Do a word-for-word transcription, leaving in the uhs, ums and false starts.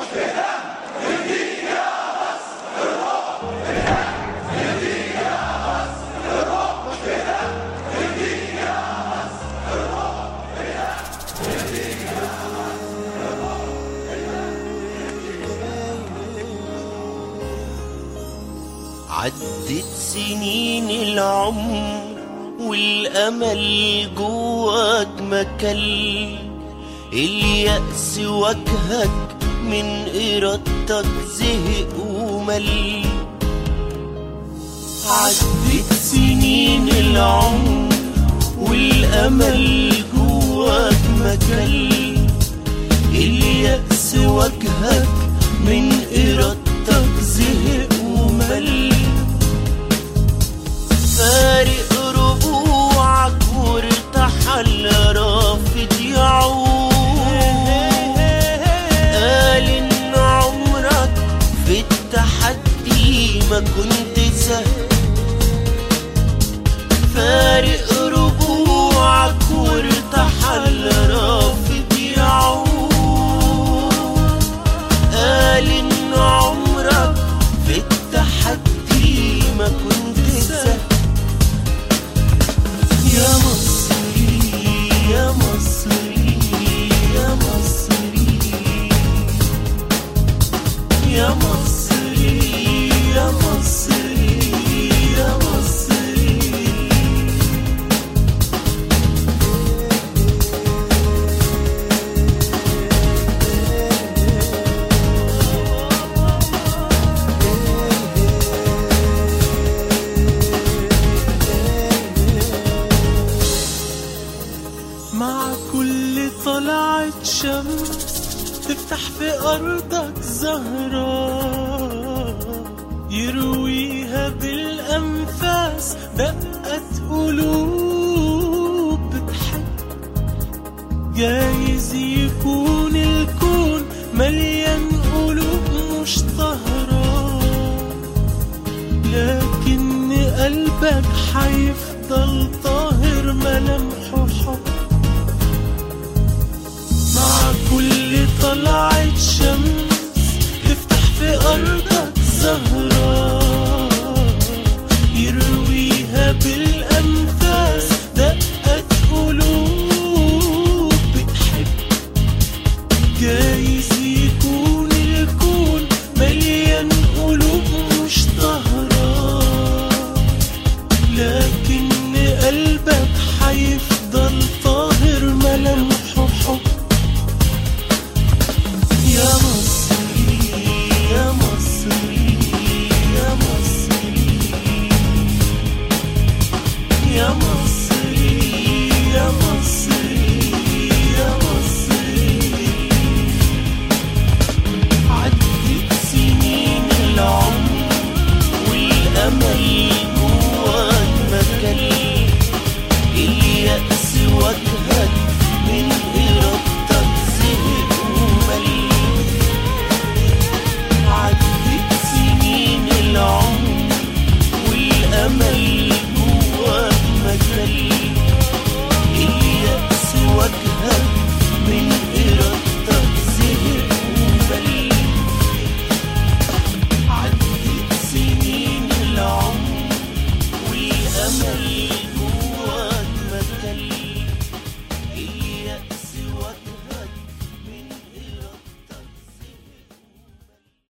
عدت سنين العمر والأمل جواك مكل، اليأس وجهك من إرادتك زهق ومل. عدت سنين العمر والأمل جواك مكل، اليأس وجهك من إرادتك زهق ومل. فارق ربوعك وارتحل رافض يعود، قال إن عمرك في التحدي ما كنت سهل. فارق ربوعك وارتحل رافض يعود، قال إن عمرك في التحدي ما كنت سهل. يا مصري يا مصري يا مصري يا مصري يا مصري يا مصري. مع كل طلعة شمس تفتح في أرضك زهرة، يرويها بالأنفاس دقت قلوب بتحب. جايز يكون الكون مليان قلوب مش طهرة، لكن قلبك حيفضل طاهر ملامحه حب. مع كل طلعة شمس تفتح في أرضك زهرة، يرويها بالأنفاس دقت قلوب بتحب. جايز